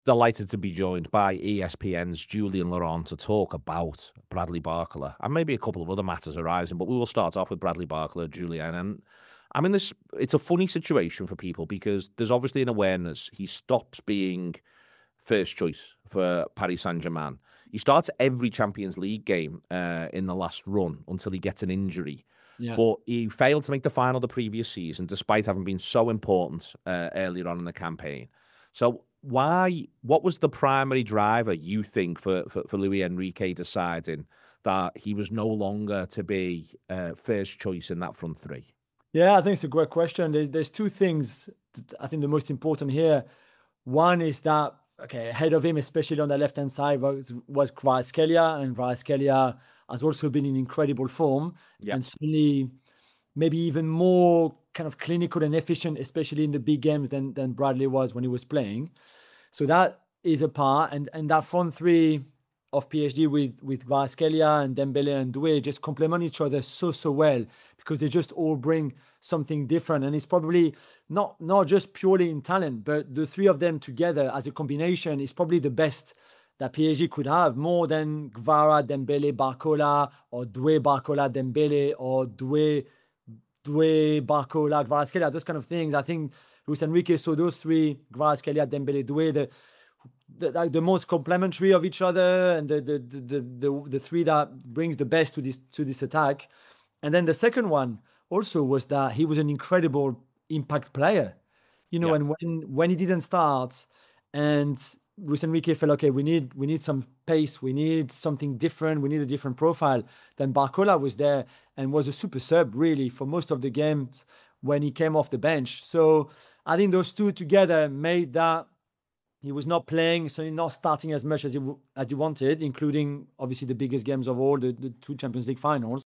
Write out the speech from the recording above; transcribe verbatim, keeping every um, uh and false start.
Delighted to be joined by E S P N's Julian Laurent to talk about Bradley Barcola and maybe a couple of other matters arising, but we will start off with Bradley Barcola, Julian. And I mean, this it's a funny situation for people because there's obviously an awareness he stops being first choice for Paris Saint-Germain. He starts every Champions League game uh, in the last run until he gets an injury. Yeah. But he failed to make the final the previous season, despite having been so important uh, earlier on in the campaign. So why? What was the primary driver, you think, for, for, for Luis Enrique deciding that he was no longer to be uh, first choice in that front three? Yeah, I think it's a great question. There's there's two things that I think the most important here. One is that, okay, ahead of him, especially on the left-hand side, was, was Kvaratskhelia, and Kvaratskhelia has also been in incredible form, Yeah. and certainly maybe even more kind of clinical and efficient, especially in the big games than, than Bradley was when he was playing. So that is a part, and, and that front three of P S G with, with Kvaratskhelia and Dembele and Doué just complement each other so, so well, because they just all bring something different. And it's probably not, not just purely in talent, but the three of them together as a combination is probably the best that P S G could have, more than Kvara, Dembele, Barcola, or Doué, Barcola, Dembele, or Doué, Doué, Barcola, Kvaratskhelia, those kind of things. I think Luis Enrique saw those three, Kvaratskhelia, Dembele, Doué, the, the, like the most complementary of each other, and the the, the the the the three that brings the best to this to this attack. And then the second one also was that he was an incredible impact player, you know. Yeah. And when when he didn't start, and Luis Enrique felt, okay, we need we need some pace, we need something different, we need a different profile. Then Barcola was there and was a super sub really for most of the games when he came off the bench. So I think those two together made that he was not playing, so not starting as much as he, as he wanted, including obviously the biggest games of all, the, the two Champions League finals.